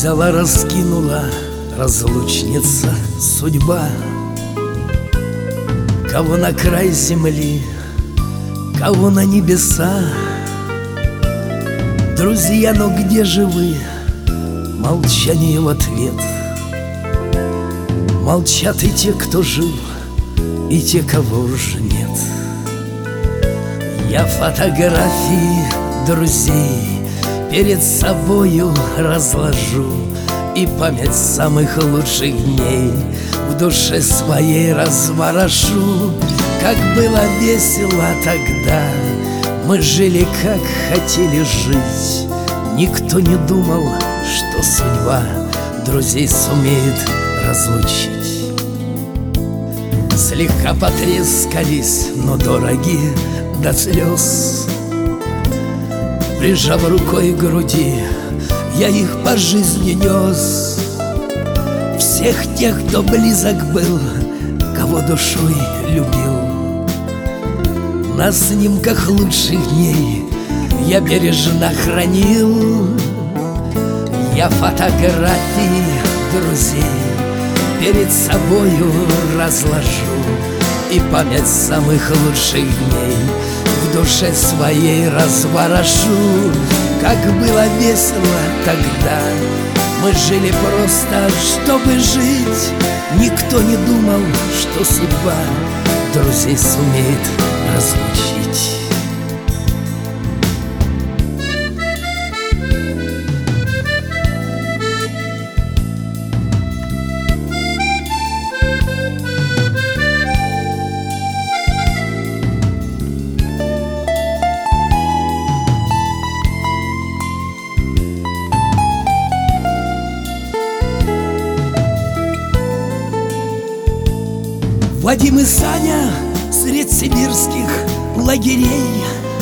взяла, раскинула разлучница судьба. Кого на край земли, кого на небеса. Друзья, но где же вы? Молчание в ответ. Молчат и те, кто жил, и те, кого уже нет. Я фотографии друзей перед собою разложу, и память самых лучших дней в душе своей разворошу. Как было весело тогда, мы жили, как хотели жить. Никто не думал, что судьба друзей сумеет разлучить. Слегка потрескались, но дороги до слез. Прижав рукой к груди, я их по жизни нес. Всех тех, кто близок был, кого душой любил. На снимках лучших дней я бережно хранил. Я фотографии друзей перед собою разложу, и память самых лучших дней в душе своей разворошу. Как было весело тогда, мы жили просто, чтобы жить. Никто не думал, что судьба друзей сумеет разлучить. Вадим и Саня средь сибирских лагерей.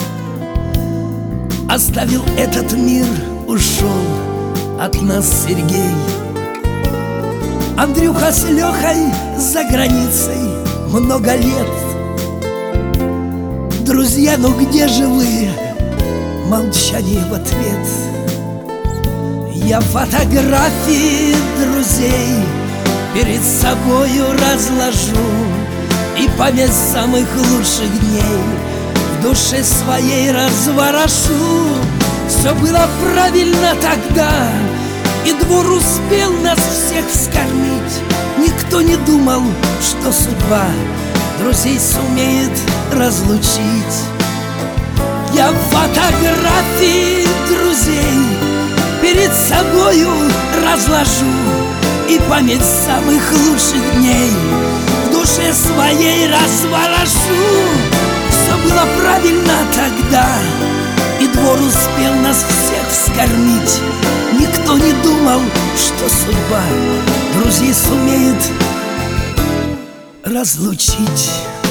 Оставил этот мир, ушел от нас Сергей. Андрюха с Лехой за границей много лет. Друзья, ну где же вы? Молчание в ответ. Я фотографии друзей перед собою разложу, и память самых лучших дней в душе своей разворошу. Все было правильно тогда, и двор успел нас всех вскормить. Никто не думал, что судьба друзей сумеет разлучить. Я фотографии друзей перед собою разложу, и память самых лучших дней в душе своей разворошу. Все было правильно тогда, и двор успел нас всех вскормить. Никто не думал, что судьба друзей сумеет разлучить.